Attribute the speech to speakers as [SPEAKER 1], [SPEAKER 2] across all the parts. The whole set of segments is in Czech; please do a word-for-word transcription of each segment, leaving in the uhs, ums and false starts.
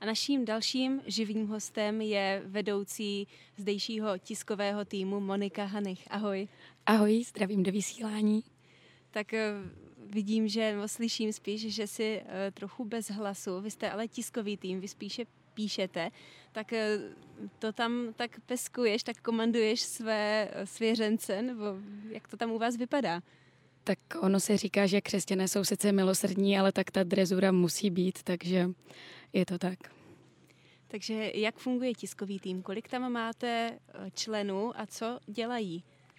[SPEAKER 1] A naším dalším živým hostem je vedoucí zdejšího tiskového týmu Monika Hanich. Ahoj.
[SPEAKER 2] Ahoj, zdravím do vysílání.
[SPEAKER 1] Tak vidím, že nebo slyším spíš, že jsi trochu bez hlasu. Vy jste ale tiskový tým, vy spíše píšete, tak to tam tak peskuješ, tak komanduješ své svěřence, nebo jak to tam u vás vypadá?
[SPEAKER 2] Tak ono se říká, že křesťané jsou sice milosrdní, ale tak ta drezura musí být, takže je to tak.
[SPEAKER 1] Takže jak funguje tiskový tým? Kolik tam máte členů a co dělají?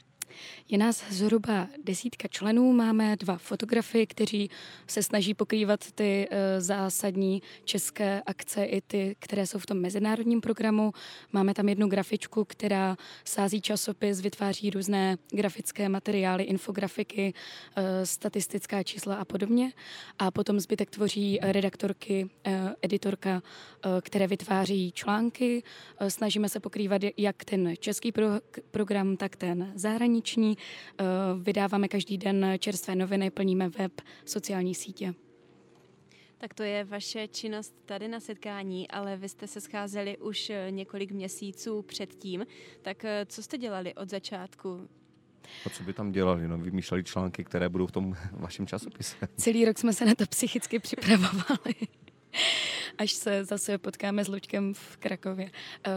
[SPEAKER 2] Je nás zhruba desítka členů, máme dva fotografy, kteří se snaží pokrývat ty e, zásadní české akce i ty, které jsou v tom mezinárodním programu. Máme tam jednu grafičku, která sází časopis, vytváří různé grafické materiály, infografiky, e, statistická čísla a podobně. A potom zbytek tvoří redaktorky, e, editorka, e, které vytváří články. E, snažíme se pokrývat jak ten český pro, program, tak ten zahraniční. Vydáváme každý den čerstvé noviny, plníme web, sociální sítě.
[SPEAKER 1] Tak to je vaše činnost tady na setkání, ale vy jste se scházeli už několik měsíců předtím. Tak co jste dělali od začátku?
[SPEAKER 3] A co by tam dělali? No, vymýšleli články, které budou v tom vašem časopise.
[SPEAKER 2] Celý rok jsme se na to psychicky připravovali, až se zase potkáme s Luďkem v Krakově.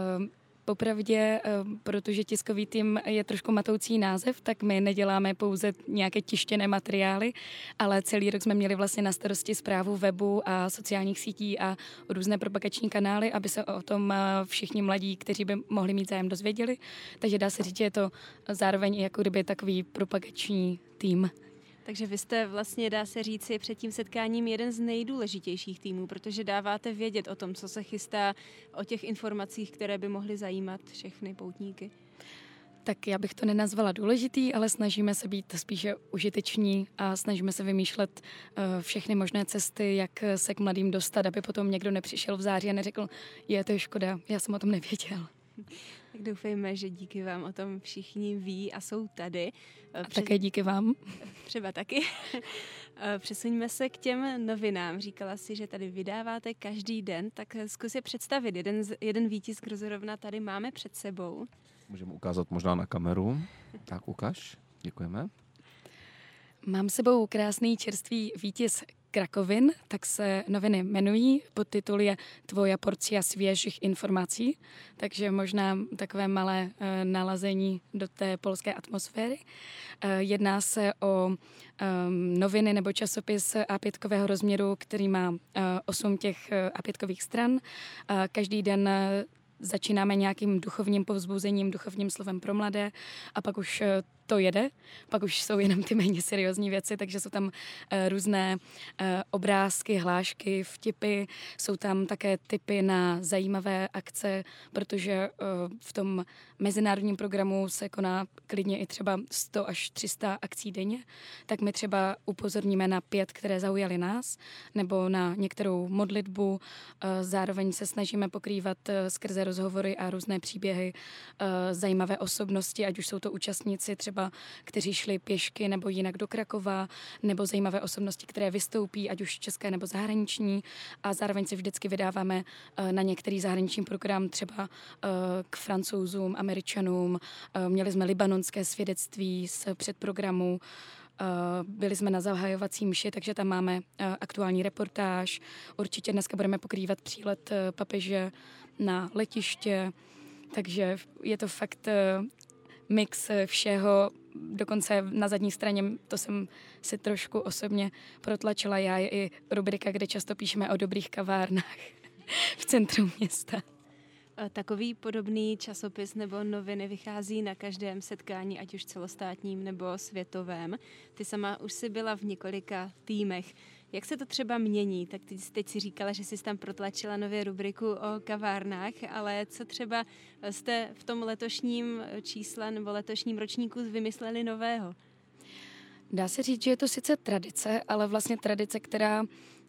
[SPEAKER 2] Popravdě, protože tiskový tým je trošku matoucí název, tak my neděláme pouze nějaké tištěné materiály, ale celý rok jsme měli vlastně na starosti správu webu a sociálních sítí a různé propagační kanály, aby se o tom všichni mladí, kteří by mohli mít zájem, dozvěděli. Takže dá se říct, že je to zároveň jako kdyby takový propagační tým.
[SPEAKER 1] Takže vy jste vlastně, dá se říci, před tím setkáním jeden z nejdůležitějších týmů, protože dáváte vědět o tom, co se chystá, o těch informacích, které by mohly zajímat všechny poutníky.
[SPEAKER 2] Tak já bych to nenazvala důležitý, ale snažíme se být spíše užiteční a snažíme se vymýšlet uh, všechny možné cesty, jak se k mladým dostat, aby potom někdo nepřišel v září a neřekl, je to škoda, já jsem o tom nevěděl.
[SPEAKER 1] Tak doufejme, že díky vám o tom všichni ví a jsou tady.
[SPEAKER 2] A Přes... také díky vám.
[SPEAKER 1] Třeba taky. Přesuňme se k těm novinám. Říkala si, že tady vydáváte každý den, tak zkus je představit. Jeden, z, jeden výtisk zrovna tady máme před sebou.
[SPEAKER 3] Můžeme ukázat možná na kameru. Tak ukaž. Děkujeme.
[SPEAKER 2] Mám s sebou krásný čerstvý výtisk Krakovin, tak se noviny jmenují. Podtitul je Tvoja porcia svěžích informací, takže možná takové malé e, nalazení do té polské atmosféry. E, jedná se o e, noviny nebo časopis á pětkového rozměru, který má e, osm těch e, á pětkových stran. E, každý den e, začínáme nějakým duchovním povzbuzením, duchovním slovem pro mladé a pak už e, to jede, pak už jsou jenom ty méně seriózní věci, takže jsou tam uh, různé uh, obrázky, hlášky, vtipy, jsou tam také tipy na zajímavé akce, protože uh, v tom mezinárodním programu se koná klidně i třeba sto až tři sta akcí denně, tak my třeba upozorníme na pět, které zaujaly nás, nebo na některou modlitbu, uh, zároveň se snažíme pokrývat uh, skrze rozhovory a různé příběhy uh, zajímavé osobnosti, ať už jsou to účastníci třeba kteří šli pěšky nebo jinak do Krakova, nebo zajímavé osobnosti, které vystoupí, ať už české nebo zahraniční. A zároveň se vždycky vydáváme na některý zahraniční program, třeba k Francouzům, Američanům. Měli jsme libanonské svědectví z předprogramu. Byli jsme na zahajovací mši, takže tam máme aktuální reportáž. Určitě dneska budeme pokrývat přílet papeže na letiště, takže je to fakt mix všeho, dokonce na zadní straně, to jsem si trošku osobně protlačila já, je i rubrika, kde často píšeme o dobrých kavárnách v centru města.
[SPEAKER 1] Takový podobný časopis nebo noviny vychází na každém setkání, ať už celostátním nebo světovém. Ty sama už jsi byla v několika týmech. Jak se to třeba mění? Tak teď, teď si říkala, že jsi tam protlačila nově rubriku o kavárnách, ale co třeba jste v tom letošním čísle nebo letošním ročníku vymysleli nového?
[SPEAKER 2] Dá se říct, že je to sice tradice, ale vlastně tradice, která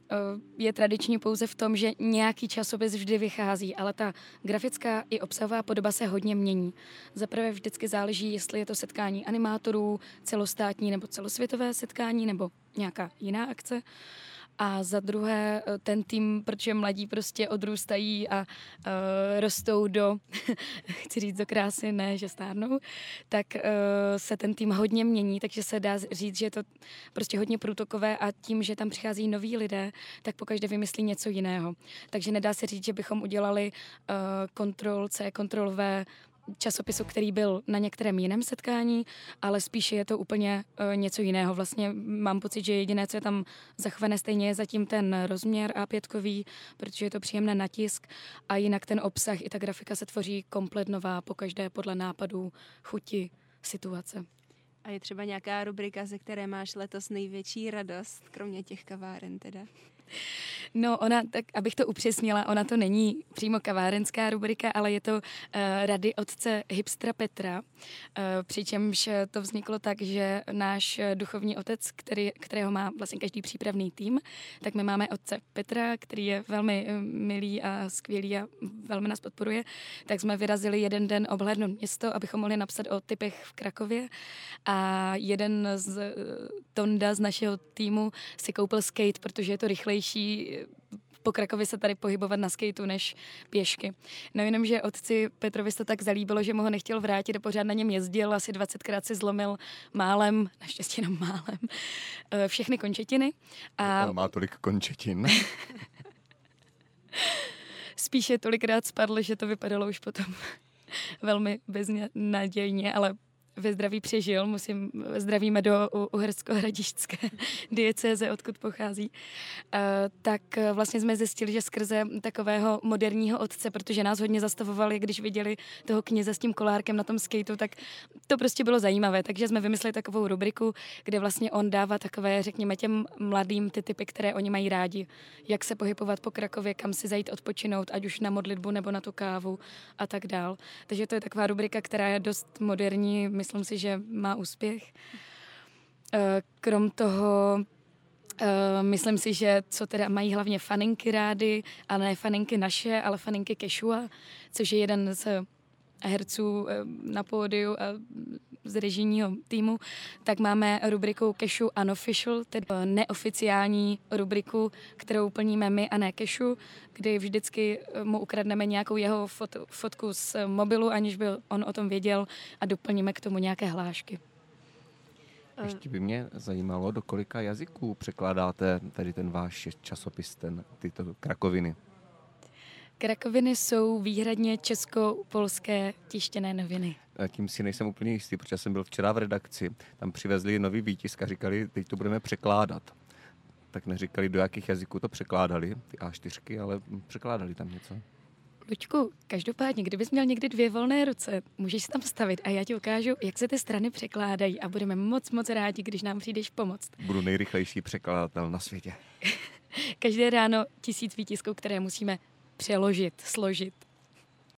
[SPEAKER 2] je tradiční pouze v tom, že nějaký časopis vždy vychází, ale ta grafická i obsahová podoba se hodně mění. Zaprvé vždycky záleží, jestli je to setkání animátorů, celostátní nebo celosvětové setkání nebo nějaká jiná akce. A za druhé ten tým, protože mladí prostě odrůstají a uh, rostou do, chci říct do krásy, ne, že stárnou, tak uh, se ten tým hodně mění, takže se dá říct, že je to prostě hodně průtokové a tím, že tam přichází noví lidé, tak pokaždé vymyslí něco jiného. Takže nedá se říct, že bychom udělali uh, kontrol C, kontrol V časopisu, který byl na některém jiném setkání, ale spíše je to úplně uh, něco jiného. Vlastně mám pocit, že jediné, co je tam zachované stejně, je zatím ten rozměr á pět, protože je to příjemné na tisk a jinak ten obsah i ta grafika se tvoří komplet nová, pokaždé podle nápadů, chuti, situace.
[SPEAKER 1] A je třeba nějaká rubrika, ze které máš letos největší radost, kromě těch kaváren teda?
[SPEAKER 2] No ona, tak abych to upřesnila, ona to není přímo kavárenská rubrika, ale je to uh, rady otce hipstra Petra, uh, přičemž to vzniklo tak, že náš duchovní otec, který, kterého má vlastně každý přípravný tým, tak my máme otce Petra, který je velmi milý a skvělý a velmi nás podporuje, tak jsme vyrazili jeden den obhlédnout město, abychom mohli napsat o typech v Krakově a jeden z Tonda z našeho týmu si koupil skate, protože je to rychlejší po Krakově se tady pohybovat na skateu než pěšky. No jenom, že otci Petrovi to tak zalíbilo, že mu ho nechtěl vrátit a pořád na něm jezdil, asi dvacetkrát si zlomil málem, naštěstí jenom málem, všechny končetiny. A
[SPEAKER 3] on má tolik končetin.
[SPEAKER 2] Spíše tolikrát spadl, že to vypadalo už potom velmi beznadějně, ale ve zdraví přežil, musím, zdravíme do uhersko-hradišťské diecéze, odkud pochází, uh, tak vlastně jsme zjistili, že skrze takového moderního otce, protože nás hodně zastavovali, když viděli toho kněze s tím kolárkem na tom skateu, tak to prostě bylo zajímavé, takže jsme vymysleli takovou rubriku, kde vlastně on dává takové, řekněme, těm mladým ty typy, které oni mají rádi, jak se pohybovat po Krakově, kam si zajít odpočinout, ať už na modlitbu nebo na tu kávu a tak dál. Takže to je taková rubrika, která je dost moderní, myslím si, že má úspěch. Krom toho, myslím si, že co teda mají hlavně faninky rády, a ne faninky naše, ale faninky Kešua, což je jeden z herců na pódiu a z režijního týmu, tak máme rubriku Keshu Unofficial, tedy neoficiální rubriku, kterou plníme my a ne Keshu, kdy vždycky mu ukradneme nějakou jeho fot- fotku z mobilu, aniž by on o tom věděl a doplníme k tomu nějaké hlášky.
[SPEAKER 3] Ještě by mě zajímalo, do kolika jazyků překládáte tady ten váš časopis, ten, tyto Krakoviny?
[SPEAKER 2] Krakoviny jsou výhradně česko-polské tištěné noviny.
[SPEAKER 3] Tím si nejsem úplně jistý, protože jsem byl včera v redakci, tam přivezli nový výtisk a říkali, teď to budeme překládat. Tak neříkali, do jakých jazyků to překládali, ty á čtyřky, ale překládali tam něco.
[SPEAKER 2] Luďku, každopádně, kdybys měl někdy dvě volné ruce, můžeš se tam stavit a já ti ukážu, jak se ty strany překládají a budeme moc, moc rádi, když nám přijdeš pomoct.
[SPEAKER 3] Budu nejrychlejší překladatel na světě.
[SPEAKER 2] Každé ráno tisíc výtisků, které musíme přeložit, složit.